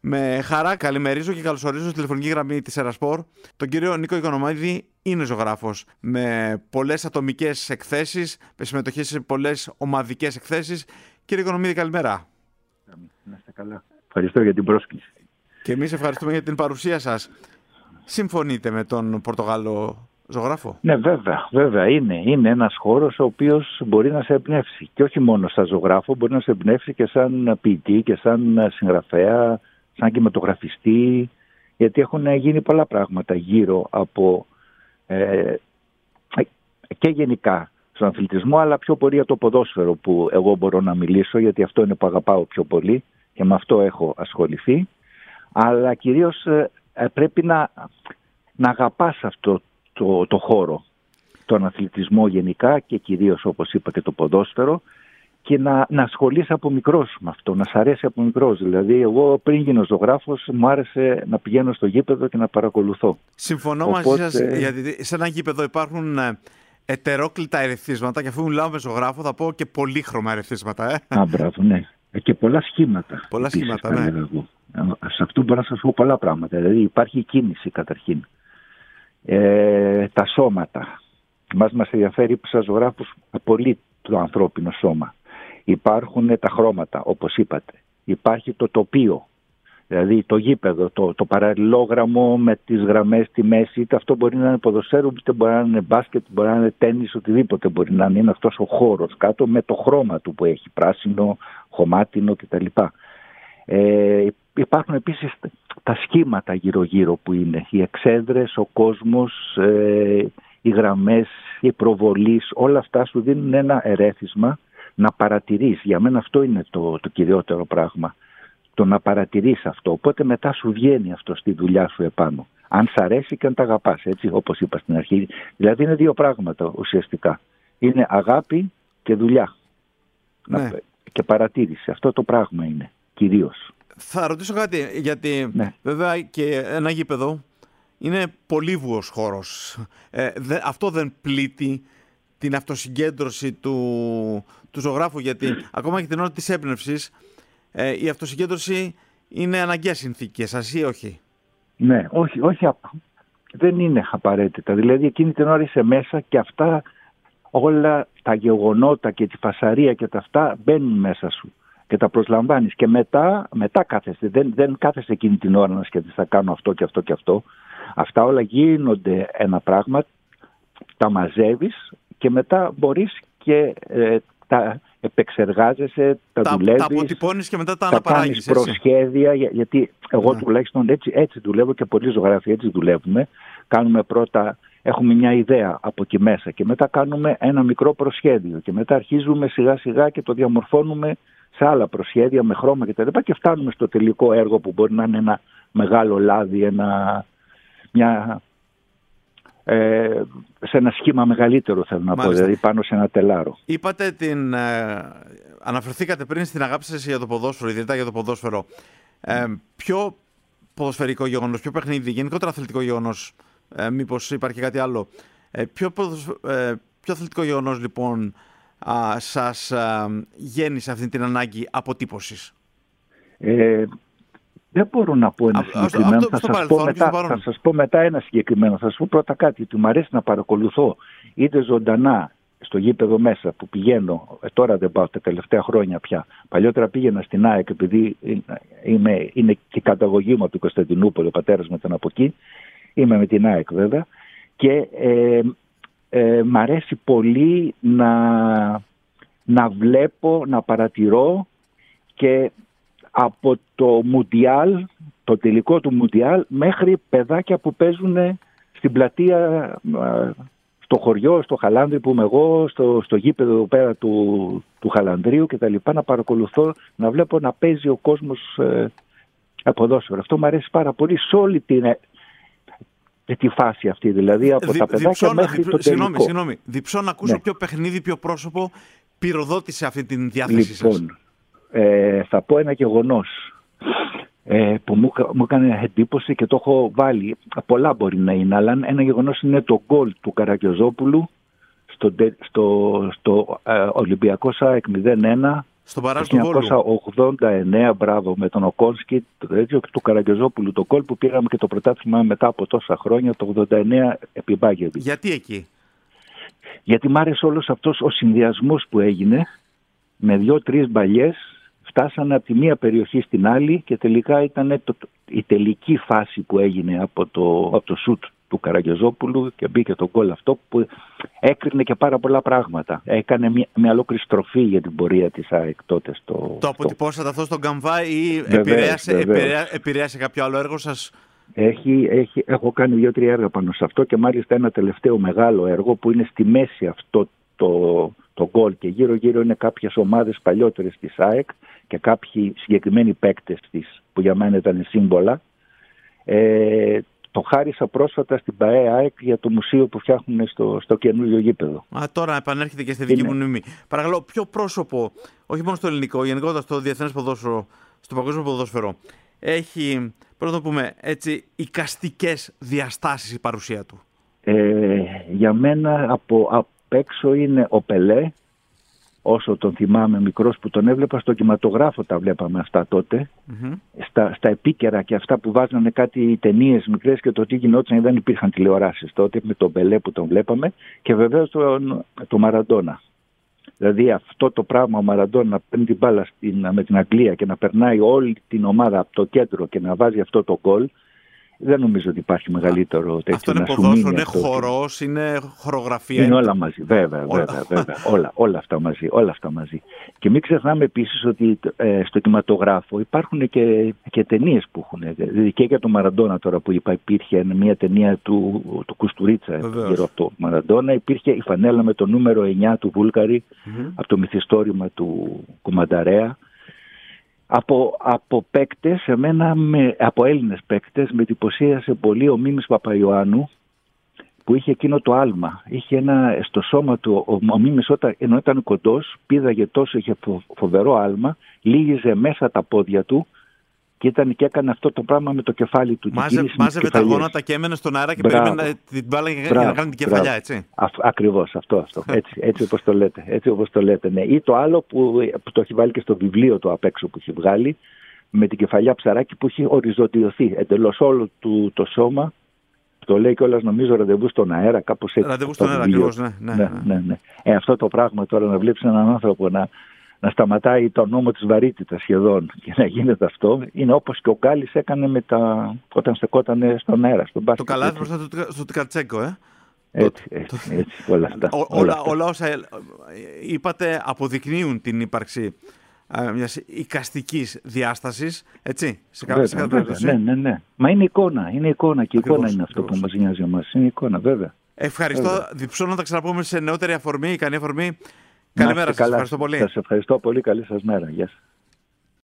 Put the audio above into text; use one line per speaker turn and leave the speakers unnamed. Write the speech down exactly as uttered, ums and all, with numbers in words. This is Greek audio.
Με χαρά καλημερίζω και καλωσορίζω στη τηλεφωνική γραμμή της Ερασπορ τον κύριο Νίκο Οικονομίδη. Είναι ζωγράφος με πολλές ατομικές εκθέσεις, με συμμετοχή σε πολλές ομαδικές εκθέσεις. Κύριε Οικονομίδη, καλημέρα.
Να είστε καλά. Ευχαριστώ για την πρόσκληση.
Και εμείς ευχαριστούμε για την παρουσία σας. Συμφωνείτε με τον Πορτογάλο ζωγράφο?
Ναι, βέβαια, βέβαια. Είναι, είναι ένας χώρος ο οποίος μπορεί να σε εμπνεύσει. Και όχι μόνο σαν ζωγράφο, μπορεί να σε εμπνεύσει και σαν ποιητή και σαν συγγραφέα, σαν κινηματογραφιστή, γιατί έχουν γίνει πολλά πράγματα γύρω από ε, και γενικά στον αθλητισμό, αλλά πιο πολύ για το ποδόσφαιρο που εγώ μπορώ να μιλήσω, γιατί αυτό είναι που αγαπάω πιο πολύ και με αυτό έχω ασχοληθεί. Αλλά κυρίως ε, πρέπει να, να αγαπάς αυτό το, το χώρο, τον αθλητισμό γενικά και κυρίως, όπως είπα, και το ποδόσφαιρο, και να, να ασχολείσαι από μικρός με αυτό, να σ' αρέσει από μικρός. Δηλαδή, εγώ πριν γίνω ζωγράφος, μου άρεσε να πηγαίνω στο γήπεδο και να παρακολουθώ.
Συμφωνώ Οπότε... μαζί σας, γιατί σε ένα γήπεδο υπάρχουν ετερόκλητα ερεθίσματα, και αφού μιλάω με ζωγράφο, θα πω και πολύχρωμα ερεθίσματα. Ε.
Α, μπράβο, ναι. Και πολλά σχήματα.
Πολλά επίσης, σχήματα, ναι.
Εγώ. Σε αυτό μπορώ να σας πω πολλά πράγματα. Δηλαδή, υπάρχει κίνηση καταρχήν. Ε, τα σώματα. Μας μας ενδιαφέρει σαν ζωγράφους πολύ το ανθρώπινο σώμα. Υπάρχουν τα χρώματα, όπως είπατε. Υπάρχει το τοπίο, δηλαδή το γήπεδο, το, το παραλληλόγραμμο με τις γραμμές στη μέση. Είτε αυτό μπορεί να είναι ποδοσφαίρο, είτε μπορεί να είναι μπάσκετ, μπορεί να είναι τένις, οτιδήποτε μπορεί να είναι. Είναι αυτός ο χώρος κάτω με το χρώμα του που έχει, πράσινο, χωμάτινο κτλ. Ε, υπάρχουν επίσης τα σχήματα γύρω-γύρω που είναι. Οι εξέδρες, ο κόσμος, ε, οι γραμμές, οι προβολείς, όλα αυτά σου δίνουν ένα ερέθισμα να παρατηρείς. Για μένα αυτό είναι το, το κυριότερο πράγμα. Το να παρατηρείς αυτό. Οπότε μετά σου βγαίνει αυτό στη δουλειά σου επάνω. Αν σ' αρέσει και αν τα αγαπάς, έτσι, όπως είπα στην αρχή. Δηλαδή είναι δύο πράγματα ουσιαστικά. Είναι αγάπη και δουλειά.
Ναι.
Και παρατήρηση. Αυτό το πράγμα είναι κυρίως.
Θα ρωτήσω κάτι, γιατί ναι. βέβαια και ένα γήπεδο είναι πολύβουος χώρος. Ε, δε, αυτό δεν πλήττει την αυτοσυγκέντρωση του, του ζωγράφου, γιατί ακόμα και την ώρα της έμπνευσης ε, η αυτοσυγκέντρωση είναι αναγκαία συνθήκη, σας ή όχι?
Ναι, όχι, όχι, δεν είναι απαραίτητα. Δηλαδή εκείνη την ώρα είσαι μέσα και αυτά όλα τα γεγονότα και τη φασαρία και τα αυτά μπαίνουν μέσα σου και τα προσλαμβάνεις και μετά, μετά κάθεσαι. Δεν, δεν κάθεσαι εκείνη την ώρα να σκέφτεσαι θα κάνω αυτό και αυτό και αυτό. Αυτά όλα γίνονται ένα πράγμα, τα μαζεύεις και μετά μπορείς και ε, τα επεξεργάζεσαι, τα, τα δουλεύεις.
Τα αποτυπώνεις και μετά τα αναπαράγεις.
Τα κάνεις προσχέδια, για, γιατί εγώ ναι. τουλάχιστον έτσι, έτσι δουλεύω και πολλοί ζωγράφοι έτσι δουλεύουμε. Κάνουμε πρώτα, έχουμε μια ιδέα από εκεί μέσα και μετά κάνουμε ένα μικρό προσχέδιο και μετά αρχίζουμε σιγά σιγά και το διαμορφώνουμε σε άλλα προσχέδια με χρώμα κτλ. Και, και φτάνουμε στο τελικό έργο που μπορεί να είναι ένα μεγάλο λάδι, ένα, μια, ε, σε ένα σχήμα μεγαλύτερο θέλω να Μάλιστα. πω, δηλαδή πάνω σε ένα τελάρο.
Είπατε την, ε, αναφερθήκατε πριν στην αγάπη σας για το ποδόσφαιρο, ιδιαίτερα για το ποδόσφαιρο. Ε, ποιο ποδοσφαιρικό γεγονός, ποιο παιχνίδι, γενικότερα αθλητικό γεγονός, ε, μήπως υπάρχει κάτι άλλο. Ε, ποιο, ποδοσφαι, ε, ποιο αθλητικό γεγονός λοιπόν α, σας α, γέννησε αυτή την ανάγκη αποτύπωσης?
Ε, δεν μπορώ να πω ένα α, συγκεκριμένο. Αυτό, θα, σας παρελθόν, πω μετά, θα σας πω μετά ένα συγκεκριμένο. Θα σας πω πρώτα κάτι, ότι μου αρέσει να παρακολουθώ είτε ζωντανά στο γήπεδο μέσα που πηγαίνω, ε, τώρα δεν πάω τα τελευταία χρόνια πια. Παλιότερα πήγαινα στην ΑΕΚ επειδή είμαι, είναι και η καταγωγή μου από την Κωνσταντινούπολη, ο πατέρας μου ήταν από εκεί. Είμαι με την ΑΕΚ βέβαια και ε, ε, μ' αρέσει πολύ να, να βλέπω, να παρατηρώ και από το Μουντιάλ, το τελικό του Μουντιάλ μέχρι παιδάκια που παίζουν στην πλατεία, στο χωριό, στο Χαλάνδρι που είμαι εγώ, στο, στο γήπεδο εδώ πέρα του, του Χαλανδρίου και τα λοιπά, να παρακολουθώ, να βλέπω να παίζει ο κόσμος ε, ποδόσφαιρο. Αυτό μου αρέσει πάρα πολύ σε όλη την... τη φάση αυτή, δηλαδή από Δι, τα παιδάκια διψώ, μέχρι διψώ, το τελικό.
Συγγνώμη, συγγνώμη. Διψώ να ακούσω ναι. ποιο παιχνίδι, ποιο πρόσωπο πυροδότησε αυτή την διάθεση
λοιπόν,
σας.
Ε, θα πω ένα γεγονός ε, που μου, μου έκανε εντύπωση και το έχω βάλει. Πολλά μπορεί να είναι, αλλά ένα γεγονός είναι το γκολ του Καρακιοζόπουλου στο, στο, στο ε, Ολυμπιακό ΣΑΕΚ μηδέν ένα
Στον παράζ
το
του Βόλου.
χίλια εννιακόσια ογδόντα εννέα, μπράβο, με τον Οκόνσκι, το έτσι, του Καραγκιόζοπουλου το γκολ που πήραμε και το πρωτάθλημα μετά από τόσα χρόνια, το ογδόντα εννέα επί Μπάγεβιτς.
Γιατί εκεί?
Γιατί μ' άρεσε όλος αυτός ο συνδυασμός που έγινε, με δύο-τρεις μπαλιές, φτάσανε από τη μία περιοχή στην άλλη και τελικά ήταν το, η τελική φάση που έγινε από το, από το σουτ του Καραγκιόζοπουλου και μπήκε το γκολ αυτό που έκρινε και πάρα πολλά πράγματα. Έκανε μια, μια ολόκληρη στροφή για την πορεία της ΑΕΚ τότε. Στο,
το αποτυπώσατε αυτό στον Καμβά ή επηρέασε, επηρέασε, επηρέασε κάποιο άλλο έργο σας?
Έχει, έχει, έχω κάνει δύο-τρία έργα πάνω σε αυτό και μάλιστα ένα τελευταίο μεγάλο έργο που είναι στη μέση αυτό το, το γκολ και γύρω-γύρω είναι κάποιες ομάδες παλιότερες της ΑΕΚ και κάποιοι συγκεκριμένοι παίκτες της που για μένα ήταν σύμβολα. Ε, το χάρισα πρόσφατα στην ΠΑΕ ΑΕΚ για το μουσείο που φτιάχνουν στο, στο καινούριο γήπεδο.
Α, τώρα επανέρχεται και στη δική
είναι.
μου μνήμη. Παρακαλώ, ποιο πρόσωπο, όχι μόνο στο ελληνικό, γενικότερα στο διεθνές ποδόσφαιρο, στο παγκόσμιο ποδόσφαιρο, έχει, πώς να το πούμε έτσι, εικαστικές διαστάσεις η παρουσία του?
Ε, για μένα από απ' έξω είναι ο Πελέ, όσο τον θυμάμαι μικρός που τον έβλεπα, στο κινηματογράφο τα βλέπαμε αυτά τότε, mm-hmm. στα, στα επίκαιρα και αυτά που βάζανε κάτι ταινίες μικρές και το τι γινόταν, δεν υπήρχαν τηλεοράσεις τότε, με τον Πελέ που τον βλέπαμε και βεβαίως τον το Μαραντόνα. Δηλαδή αυτό το πράγμα ο Μαραντόνα να παίρνει την μπάλα στην, με την Αγγλία και να περνάει όλη την ομάδα από το κέντρο και να βάζει αυτό το γκολ, δεν νομίζω ότι υπάρχει μεγαλύτερο τέτοιο.
Αυτό είναι ποδόσφαιρο, είναι χορός, είναι χορογραφία.
Είναι όλα μαζί, βέβαια,
όλα.
βέβαια, βέβαια. όλα, όλα αυτά μαζί, όλα αυτά μαζί. Και μην ξεχνάμε επίσης ότι ε, στο κινηματογράφο υπάρχουν και, και ταινίες που έχουν. Δηλαδή και για τον Μαραντόνα τώρα που είπα, υπήρχε μια ταινία του, του Κουστουρίτσα γύρω από τον Μαραντόνα. Υπήρχε η φανέλα με το νούμερο εννιά του Βούλγαρη mm-hmm. από το μυθιστόρημα του Κουμανταρέα. Από, από παίκτες, εμένα με, από Έλληνες παίκτες, με εντυπωσίασε πολύ ο Μίμης Παπαϊωάννου που είχε εκείνο το άλμα. Είχε ένα στο σώμα του, ο, ο Μίμης όταν, ενώ ήταν κοντός, πήδαγε τόσο, είχε φο, φοβερό άλμα, λύγιζε μέσα τα πόδια του και, ήταν, και έκανε αυτό το πράγμα με το κεφάλι του.
Μάζε, μάζευε τα γόνατα και έμενε στον αέρα και μπράβο, περίμενε την μπάλα για να κάνει την κεφαλιά, έτσι.
Α, ακριβώς αυτό, αυτό. Έτσι, έτσι όπως το λέτε. Έτσι όπως το λέτε ναι. Ή το άλλο που, που το έχει βάλει και στο βιβλίο του απ' έξω που έχει βγάλει, με την κεφαλιά ψαράκι που έχει οριζοντιωθεί εντελώς όλο του, το σώμα. Το λέει κιόλας νομίζω ραντεβού στον αέρα, κάπως έτσι.
Ραντεβού στον αέρα, ακριβώς, ναι. ναι,
ναι, ναι, ναι. Ε, αυτό το πράγμα τώρα να βλέπεις έναν άνθρωπο να. να σταματάει το νόμο της βαρύτητας σχεδόν και να γίνεται αυτό, είναι όπως και ο Γκάλης έκανε με τα... όταν στεκόταν στον αέρα, στον μπάσκετ.
Το καλάθι μπροστά στο Τικατσέκο, ε.
Έτσι, έτσι, έτσι, όλα αυτά.
Ό, όλα, αυτά. Όλα όσα είπατε αποδεικνύουν την ύπαρξη α, μιας εικαστικής διάστασης, έτσι, σε κάποια περίπτωση.
Ναι, ναι, ναι. Μα είναι εικόνα, είναι εικόνα και η εικόνα είναι αυτό ακριβώς. Που μας νοιάζει εμάς. Είναι εικόνα, βέβαια.
Ευχαριστώ. Βέβαια. Διψώ να τα ξαναπούμε σε νεότερη αφορμή, ικανή αφορμή. Καλημέρα σας, ευχαριστώ πολύ.
Σας ευχαριστώ πολύ, καλή σας μέρα. Γεια σας.